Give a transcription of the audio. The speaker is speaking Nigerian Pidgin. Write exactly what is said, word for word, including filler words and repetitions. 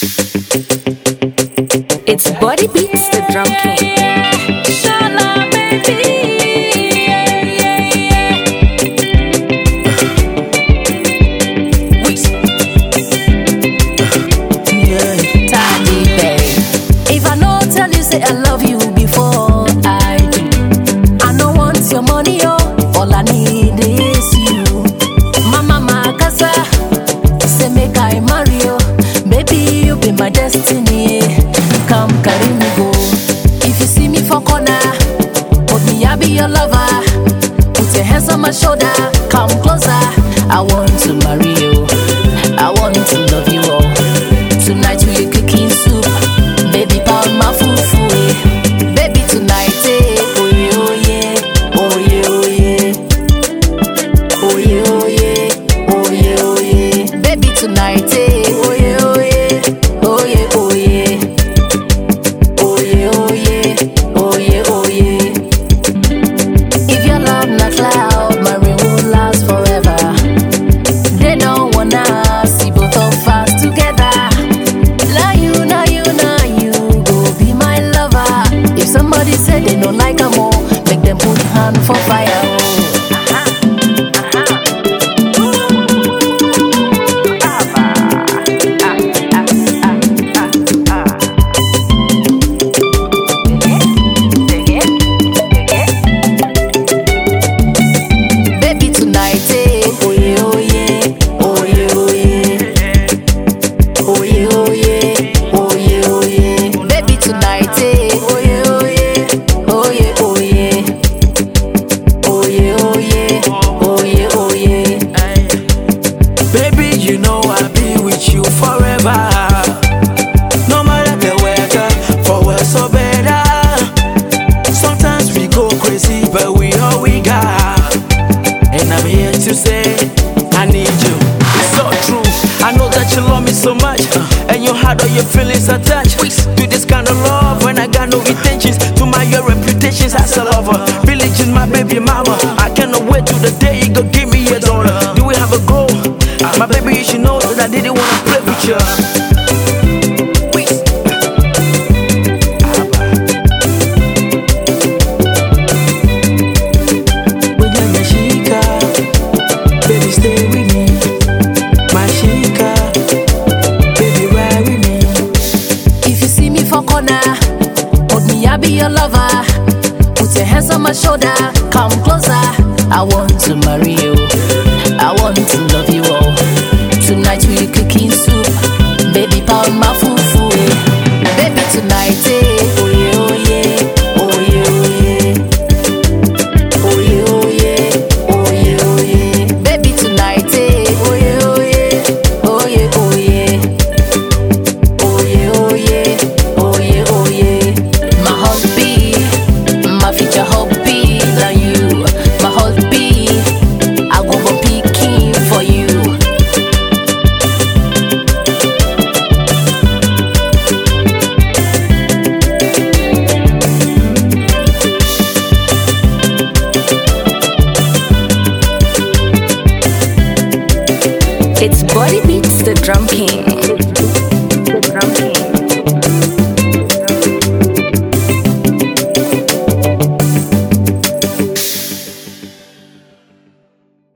It's Body Beats, the drum king. Shala, baby. Tiny babe. If I no tell you, say I love you before I do. I no want your money, oh. All I need is you. Mama, my casa, say make I marry you. Baby, you be my destiny. Come carry me go. If you see me for corner, put me, I be your lover. Put your hands on my shoulder, come closer. I want to marry you. I want to love you all. Tonight we cooking soup, baby pound my fufu. eh. Baby tonight, eh? Oh yeah, oh yeah, oh yeah, oh yeah, oh yeah, oh yeah, oh yeah, oh yeah. Baby tonight, eh? Oh yeah, oh yeah, oh yeah, oh yeah, oh yeah, oh yeah, oh yeah, oh yeah. If your love not loud, my rain won't last forever. They don't wanna see both of us together. Now you, now you, now you go be my lover. If somebody said they don't like a more, make them put hand for fire. Baby tonight, eh? Oh yeah, oh yeah, oh yeah, oh yeah. Oh yeah, oh yeah, oh yeah, oh yeah. Baby tonight, eh? Oh yeah, oh yeah, oh yeah, oh yeah. Oh yeah, oh yeah, oh yeah, oh yeah. Baby, you know I'll be with you forever. No matter the weather, for worse or better. Sometimes we go crazy, but we all we got. And I'm here to say, I need you. It's so true. I know that you love me so much, and you had all your feelings attached to this kind of love. When I got no intentions to my your reputations as a lover. Religion, my baby mama. I cannot wait till the day you go give me a daughter. Do we have a goal? My baby, you should know that I didn't wanna play with you. When you're my chica, baby, stay with me. My chica, baby, ride with me. If you see me for corner, hold me, I be your lover. Put your hands on my shoulder, come closer. I want to marry you. I want to love you all. Tonight we cooking soup, baby pound my fufu. eh. Baby tonight, eh? Oh yeah, oh yeah, oh yeah, oh yeah. Oh yeah, oh yeah, oh yeah, oh yeah. Baby tonight, eh? Oh yeah, oh yeah, oh yeah, oh yeah. Oh yeah, oh yeah, oh yeah, oh yeah. My hobby, my future hobby, now you. My hobby, I go go picking for you. It's Body Beats, the drum king.